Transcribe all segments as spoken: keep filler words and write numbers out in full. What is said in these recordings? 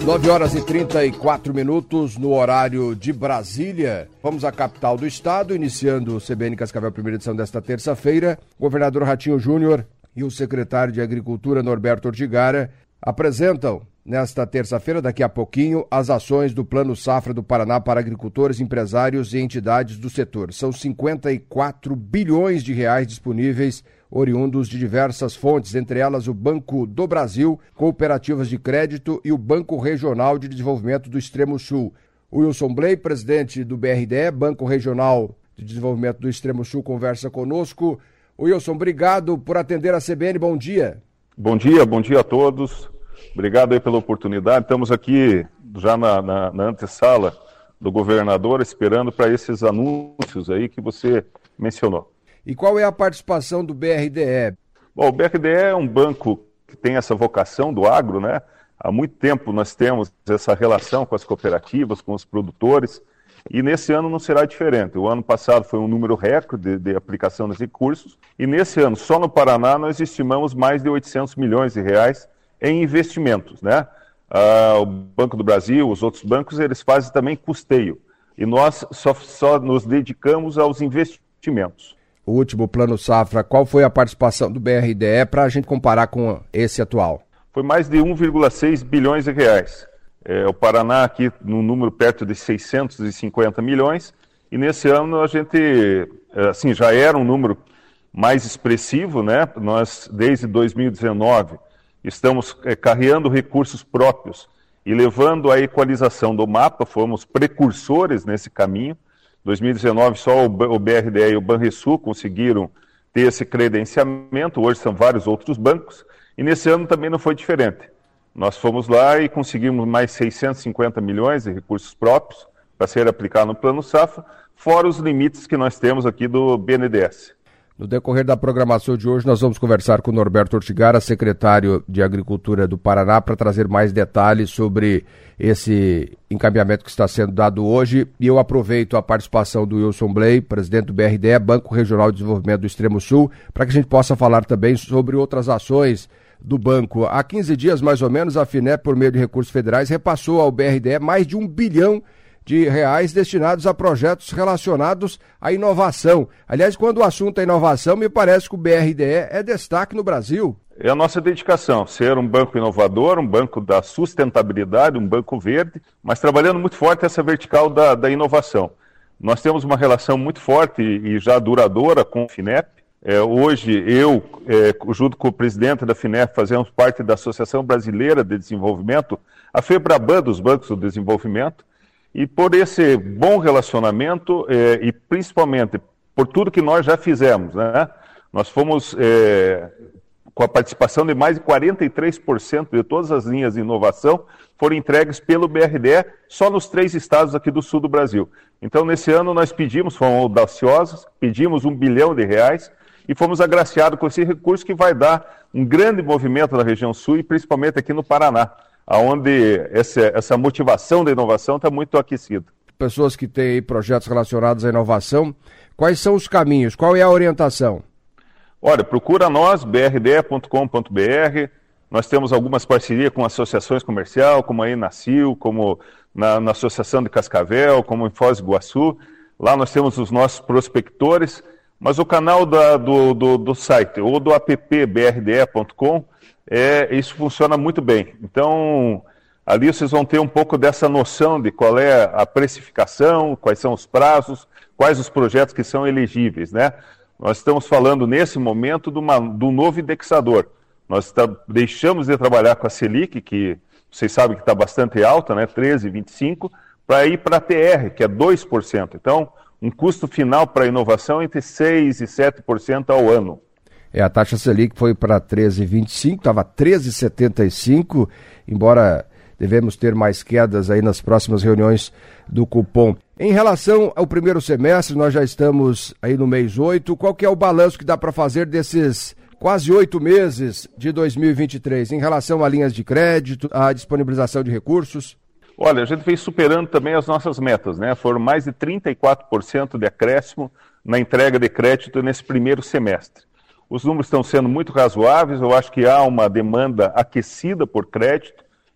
nove horas e trinta e quatro minutos no horário de Brasília. Vamos à capital do estado, iniciando o C B N Cascavel, primeira edição desta terça-feira. O governador Ratinho Júnior e o secretário de Agricultura, Norberto Ortigara, apresentam nesta terça-feira, daqui a pouquinho, as ações do Plano Safra do Paraná para agricultores, empresários e entidades do setor. São cinquenta e quatro bilhões de reais disponíveis, oriundos de diversas fontes, entre elas o Banco do Brasil, cooperativas de crédito e o Banco Regional de Desenvolvimento do Extremo Sul. O Wilson Bley, presidente do B R D E, Banco Regional de Desenvolvimento do Extremo Sul, conversa conosco. Wilson, obrigado por atender a C B N, bom dia. Bom dia, bom dia a todos. Obrigado aí pela oportunidade. Estamos aqui já na, na, na antessala do governador, esperando para esses anúncios aí que você mencionou. E qual é a participação do B R D E? Bom, o B R D E é um banco que tem essa vocação do agro, né? Há muito tempo nós temos essa relação com as cooperativas, com os produtores, e nesse ano não será diferente. O ano passado foi um número recorde de, de aplicação de recursos, e nesse ano, só no Paraná, nós estimamos mais de oitocentos milhões de reais em investimentos, né? Ah, o Banco do Brasil, os outros bancos, eles fazem também custeio, e nós só, só nos dedicamos aos investimentos. O último Plano Safra, qual foi a participação do B R D E para a gente comparar com esse atual? Foi mais de um vírgula seis bilhões de reais. É, o Paraná aqui no número perto de seiscentos e cinquenta milhões, e nesse ano a gente, assim, já era um número mais expressivo, né? Nós, desde dois mil e dezenove, estamos é, carreando recursos próprios e levando a equalização do mapa, fomos precursores nesse caminho. dois mil e dezenove, só o B R D E e o Banrisul conseguiram ter esse credenciamento, hoje são vários outros bancos, e nesse ano também não foi diferente. Nós fomos lá e conseguimos mais seiscentos e cinquenta milhões de recursos próprios para ser aplicado no Plano Safra, fora os limites que nós temos aqui do B N D E S. No decorrer da programação de hoje, nós vamos conversar com o Norberto Ortigara, secretário de Agricultura do Paraná, para trazer mais detalhes sobre esse encaminhamento que está sendo dado hoje. E eu aproveito a participação do Wilson Bley, presidente do B R D E, Banco Regional de Desenvolvimento do Extremo Sul, para que a gente possa falar também sobre outras ações do banco. Há quinze dias, mais ou menos, a FINEP, por meio de recursos federais, repassou ao B R D E mais de um bilhão de reais destinados a projetos relacionados à inovação. Aliás, quando o assunto é inovação, me parece que o B R D E é destaque no Brasil. É a nossa dedicação, ser um banco inovador, um banco da sustentabilidade, um banco verde, mas trabalhando muito forte essa vertical da, da inovação. Nós temos uma relação muito forte e já duradoura com o FINEP. É, hoje, eu, é, junto com o presidente da FINEP, fazemos parte da Associação Brasileira de Desenvolvimento, a FEBRABAN dos Bancos do Desenvolvimento. E por esse bom relacionamento eh, e principalmente por tudo que nós já fizemos, né? Nós fomos eh, com a participação de mais de quarenta e três por cento de todas as linhas de inovação foram entregues pelo B R D E só nos três estados aqui do sul do Brasil. Então, nesse ano nós pedimos, fomos audaciosos, pedimos um bilhão de reais e fomos agraciados com esse recurso que vai dar um grande movimento na região sul e principalmente aqui no Paraná, onde essa, essa motivação da inovação está muito aquecida. Pessoas que têm aí projetos relacionados à inovação, quais são os caminhos? Qual é a orientação? Olha, procura nós, b r d e ponto com ponto b r. Nós temos algumas parcerias com associações comerciais, como a Enacil, como na, na Associação de Cascavel, como em Foz do Iguaçu. Lá nós temos os nossos prospectores, mas o canal da, do, do, do site ou do app b r d e ponto com, É, isso funciona muito bem. Então, ali vocês vão ter um pouco dessa noção de qual é a precificação, quais são os prazos, quais os projetos que são elegíveis, né? Nós estamos falando, nesse momento, de, uma, de um novo indexador. Nós tá, deixamos de trabalhar com a Selic, que vocês sabem que está bastante alta, né? treze vírgula vinte e cinco, para ir para a T R, que é dois por cento. Então, um custo final para a inovação entre seis por cento e sete por cento ao ano. É, a taxa Selic foi para treze vírgula vinte e cinco, estava treze vírgula setenta e cinco, embora devemos ter mais quedas aí nas próximas reuniões do cupom. Em relação ao primeiro semestre, nós já estamos aí no mês oito, qual que é o balanço que dá para fazer desses quase oito meses de dois mil e vinte e três, em relação a linhas de crédito, a disponibilização de recursos? Olha, a gente vem superando também as nossas metas, né? Foram mais de trinta e quatro por cento de acréscimo na entrega de crédito nesse primeiro semestre. Os números estão sendo muito razoáveis, eu acho que há uma demanda aquecida por crédito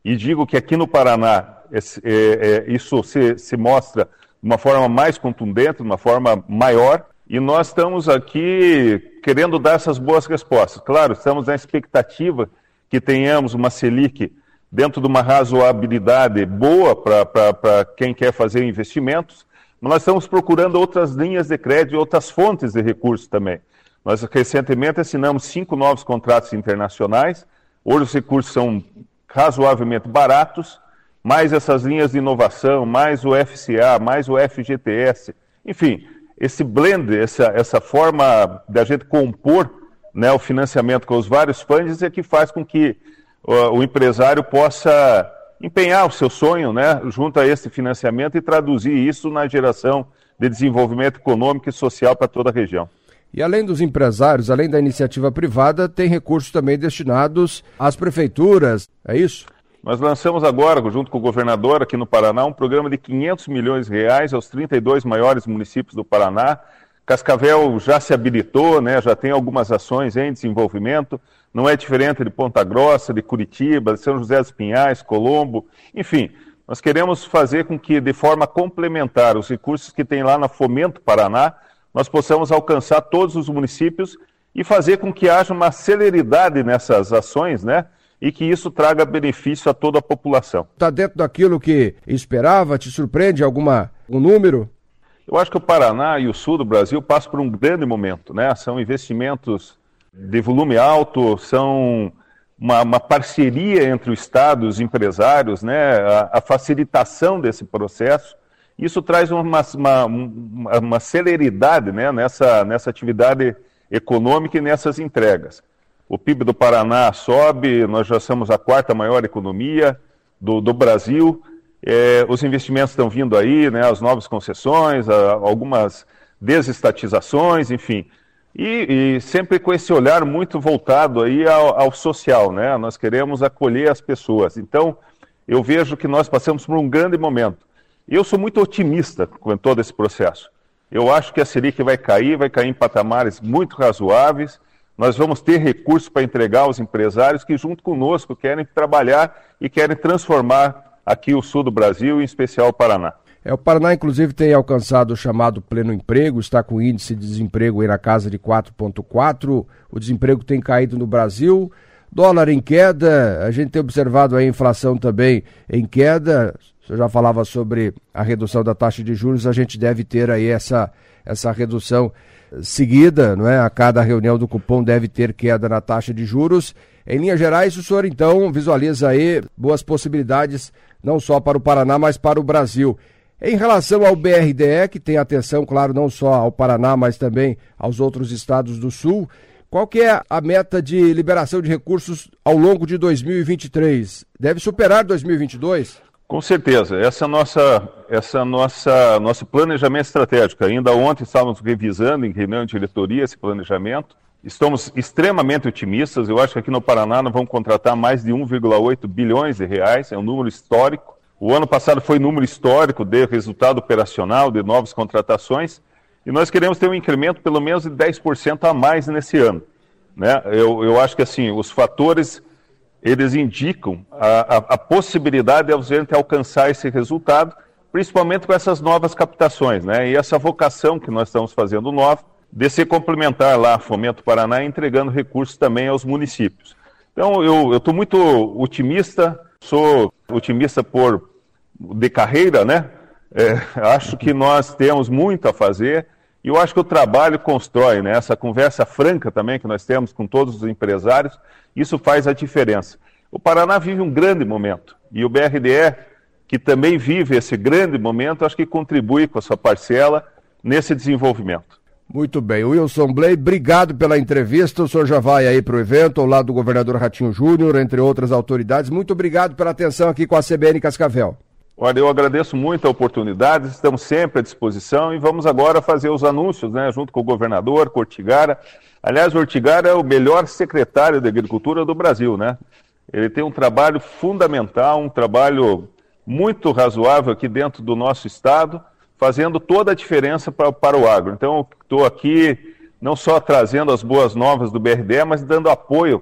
e digo que aqui no Paraná esse, é, é, isso se, se mostra de uma forma mais contundente, de uma forma maior, e nós estamos aqui querendo dar essas boas respostas. Claro, estamos na expectativa que tenhamos uma Selic dentro de uma razoabilidade boa para quem quer fazer investimentos, mas nós estamos procurando outras linhas de crédito e outras fontes de recursos também. Nós recentemente assinamos cinco novos contratos internacionais, hoje os recursos são razoavelmente baratos, mais essas linhas de inovação, mais o F C A, mais o F G T S, enfim, esse blend, essa, essa forma da gente compor, né, o financiamento com os vários funds é que faz com que uh, o empresário possa empenhar o seu sonho, né, junto a esse financiamento e traduzir isso na geração de desenvolvimento econômico e social para toda a região. E além dos empresários, além da iniciativa privada, tem recursos também destinados às prefeituras, é isso? Nós lançamos agora, junto com o governador aqui no Paraná, um programa de quinhentos milhões de reais aos trinta e dois maiores municípios do Paraná. Cascavel já se habilitou, né, já tem algumas ações em desenvolvimento, não é diferente de Ponta Grossa, de Curitiba, de São José dos Pinhais, Colombo, enfim, nós queremos fazer com que, de forma complementar, os recursos que tem lá na Fomento Paraná, nós possamos alcançar todos os municípios e fazer com que haja uma celeridade nessas ações, né, e que isso traga benefício a toda a população. Está dentro daquilo que esperava? Te surpreende alguma, algum número? Eu acho que o Paraná e o sul do Brasil passam por um grande momento, né? São investimentos de volume alto, são uma, uma parceria entre o Estado e os empresários, né? A, a facilitação desse processo. Isso traz uma, uma, uma, uma celeridade, né, nessa, nessa atividade econômica e nessas entregas. O P I B do Paraná sobe, nós já somos a quarta maior economia do, do Brasil. É, os investimentos estão vindo aí, né, as novas concessões, a, algumas desestatizações, enfim. E, e sempre com esse olhar muito voltado aí ao, ao social, né? Nós queremos acolher as pessoas. Então, eu vejo que nós passamos por um grande momento. E eu sou muito otimista com todo esse processo. Eu acho que a Selic vai cair, vai cair em patamares muito razoáveis. Nós vamos ter recursos para entregar aos empresários que, junto conosco, querem trabalhar e querem transformar aqui o sul do Brasil, em especial o Paraná. É, o Paraná, inclusive, tem alcançado o chamado pleno emprego, está com índice de desemprego aí na casa de quatro vírgula quatro, o desemprego tem caído no Brasil, dólar em queda, a gente tem observado aí a inflação também em queda, você já falava sobre a redução da taxa de juros, a gente deve ter aí essa, essa redução seguida, não é? A cada reunião do cupom deve ter queda na taxa de juros. Em linhas gerais, o senhor então visualiza aí boas possibilidades, não só para o Paraná, mas para o Brasil. Em relação ao B R D E, que tem atenção, claro, não só ao Paraná, mas também aos outros estados do Sul, qual que é a meta de liberação de recursos ao longo de dois mil e vinte e três? Deve superar dois mil e vinte e dois? Com certeza, essa nossa, essa nossa, nosso planejamento estratégico, ainda ontem estávamos revisando em reunião de diretoria esse planejamento, estamos extremamente otimistas, eu acho que aqui no Paraná nós vamos contratar mais de um vírgula oito bilhões de reais, é um número histórico, o ano passado foi número histórico de resultado operacional, de novas contratações, e nós queremos ter um incremento pelo menos de dez por cento a mais nesse ano, né? Eu, eu acho que assim, os fatores eles indicam a, a, a possibilidade de a gente alcançar esse resultado, principalmente com essas novas captações, né? E essa vocação que nós estamos fazendo nova, de se complementar lá a Fomento Paraná, entregando recursos também aos municípios. Então, eu estou muito otimista, sou otimista por de carreira, né? É, acho que nós temos muito a fazer e eu acho que o trabalho constrói, né? Essa conversa franca também que nós temos com todos os empresários, isso faz a diferença. O Paraná vive um grande momento e o B R D E, que também vive esse grande momento, acho que contribui com a sua parcela nesse desenvolvimento. Muito bem. Wilson Bley, obrigado pela entrevista. O senhor já vai aí para o evento, ao lado do governador Ratinho Júnior, entre outras autoridades. Muito obrigado pela atenção aqui com a C B N Cascavel. Olha, eu agradeço muito a oportunidade, estamos sempre à disposição e vamos agora fazer os anúncios, né, junto com o governador, com o Ortigara. Aliás, o Ortigara é o melhor secretário de Agricultura do Brasil, né? Ele tem um trabalho fundamental, um trabalho muito razoável aqui dentro do nosso estado, fazendo toda a diferença pra, para o agro. Então, estou aqui não só trazendo as boas novas do B R D E, mas dando apoio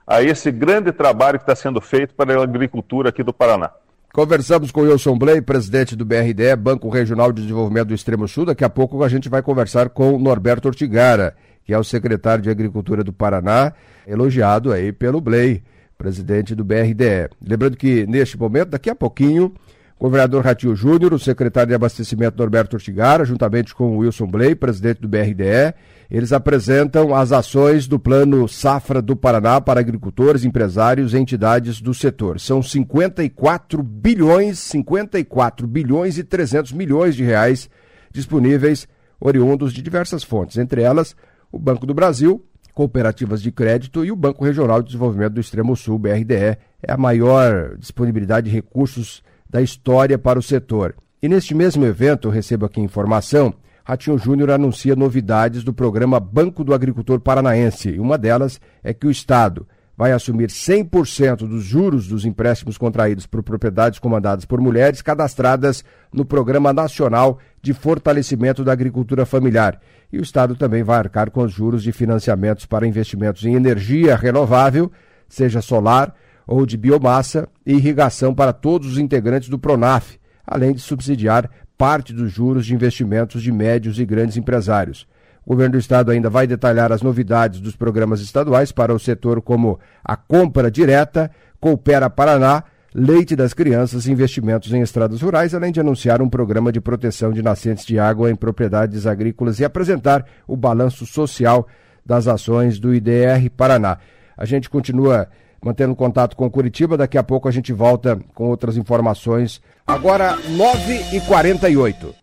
a esse grande trabalho que está sendo feito para a agricultura aqui do Paraná. Conversamos com o Wilson Bley, presidente do B R D E, Banco Regional de Desenvolvimento do Extremo Sul. Daqui a pouco a gente vai conversar com o Norberto Ortigara, que é o secretário de Agricultura do Paraná, elogiado aí pelo Bley, presidente do B R D E. Lembrando que, neste momento, daqui a pouquinho, o governador Ratinho Júnior, o secretário de Abastecimento Norberto Ortigara, juntamente com o Wilson Bley, presidente do B R D E, eles apresentam as ações do Plano Safra do Paraná para agricultores, empresários e entidades do setor. São cinquenta e quatro bilhões, cinquenta e quatro bilhões e trezentos milhões de reais disponíveis, oriundos de diversas fontes, entre elas o Banco do Brasil, cooperativas de crédito e o Banco Regional de Desenvolvimento do Extremo Sul, B R D E. É a maior disponibilidade de recursos da história para o setor. E neste mesmo evento, eu recebo aqui informação, Ratinho Júnior anuncia novidades do programa Banco do Agricultor Paranaense. E uma delas é que o Estado vai assumir cem por cento dos juros dos empréstimos contraídos por propriedades comandadas por mulheres cadastradas no Programa Nacional de Fortalecimento da Agricultura Familiar. E o Estado também vai arcar com os juros de financiamentos para investimentos em energia renovável, seja solar ou de biomassa, e irrigação para todos os integrantes do PRONAF, além de subsidiar parte dos juros de investimentos de médios e grandes empresários. O governo do estado ainda vai detalhar as novidades dos programas estaduais para o setor, como a compra direta, Coopera Paraná, leite das crianças e investimentos em estradas rurais, além de anunciar um programa de proteção de nascentes de água em propriedades agrícolas e apresentar o balanço social das ações do I D R Paraná. A gente continua mantendo contato com Curitiba, daqui a pouco a gente volta com outras informações. Agora, nove e quarenta e oito.